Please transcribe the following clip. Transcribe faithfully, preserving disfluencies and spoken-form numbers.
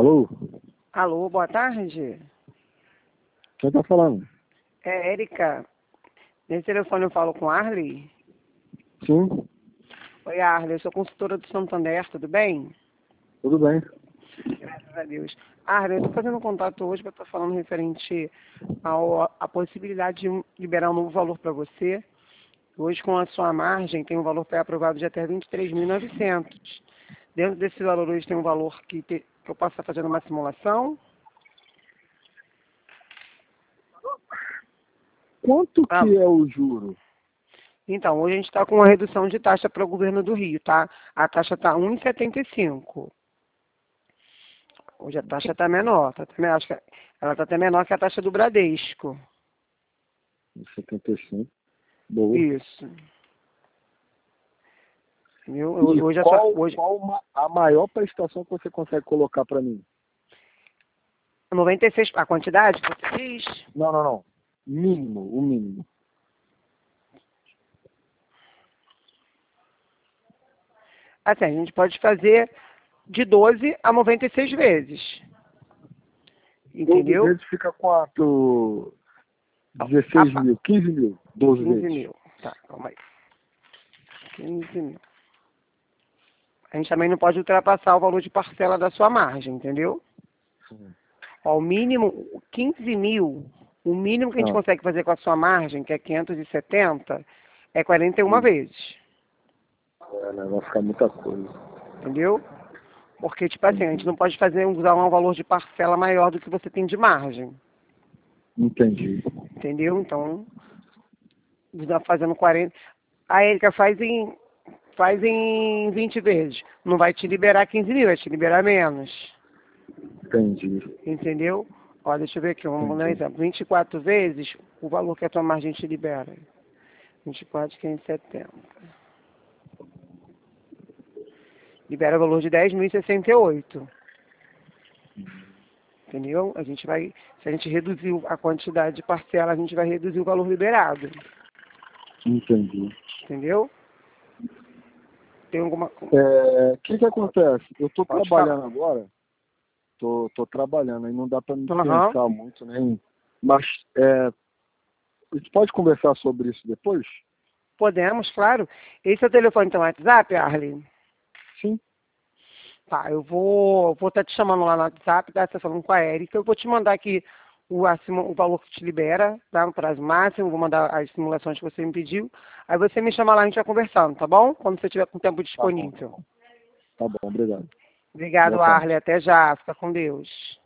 Alô? Alô, boa tarde. Quem tá falando? É Érica. Nesse telefone eu falo com Arley? Sim, Oi, Arley, eu sou consultora do Santander, tudo bem? tudo bem. Graças a Deus. Arley, eu estou fazendo um contato hoje para estar falando referente ao, à possibilidade de liberar um novo valor para você. Hoje, com a sua margem, tem um valor pré-aprovado de até vinte e três mil e novecentos. Dentro desse valor hoje tem um valor que, te, que eu posso estar fazendo uma simulação. Quanto Ah, que é o juro? então, hoje a gente está com uma redução de taxa para o governo do Rio, tá? A taxa está um vírgula setenta e cinco. Hoje a taxa está menor, tá, até- acho que ela está até menor que a taxa do Bradesco. setenta e cinco. Boa. Isso. Entendeu? E Hoje, a sua, qual, hoje qual ma- a maior prestação que você consegue colocar para mim? noventa e seis, a quantidade que você diz? Não, não, não. Mínimo, o mínimo. Assim, a gente pode fazer de doze a noventa e seis vezes. doze Entendeu? vezes fica quanto? dezesseis A, mil, quinze mil, doze quinze vezes. mil. Tá, calma aí. quinze mil. A gente também não pode ultrapassar o valor de parcela da sua margem, entendeu? Sim. Ó, o mínimo, quinze mil, o mínimo que a gente Ah, consegue fazer com a sua margem, que é quinhentos e setenta, é quarenta e uma sim. vezes. É, né? Vai ficar muita coisa. Entendeu? Porque, tipo assim, a gente Entendi. não pode fazer usar um valor de parcela maior do que você tem de margem. Entendi. Entendeu? Então, usar fazendo quarenta. A Erika faz em, faz em vinte vezes. Não vai te liberar quinze mil, vai te liberar menos. Entendi. Entendeu? Ó, deixa eu ver aqui, vamos dar um Entendi. exemplo. vinte e quatro vezes, o valor que a tua margem te libera. vinte e quatro, quinhentos e setenta. Libera o valor de dez mil e sessenta e oito. Entendeu? A gente vai, se a gente reduzir a quantidade de parcela, a gente vai reduzir o valor liberado. Entendi. Entendeu? Tem alguma. É, o que que acontece? Eu tô Pode falar. trabalhando agora, tô, tô trabalhando, aí não dá para me Aham. pensar muito, nem. Mas é, a gente pode conversar sobre isso depois? Podemos, claro. Esse é o telefone do WhatsApp, Arlene? Sim. Tá, eu vou vou estar te chamando lá no WhatsApp, tá? Você tá falando com a Erika. Eu vou te mandar aqui o, a simu- o valor que te libera, tá? No prazo máximo, vou mandar as simulações que você me pediu. Aí você me chama lá e a gente vai conversando, tá bom? Quando você tiver com tempo Tá bom, tá disponível. bom. Tá bom, obrigado. Boa Obrigado, tarde. Arlene. Até já. Fica com Deus.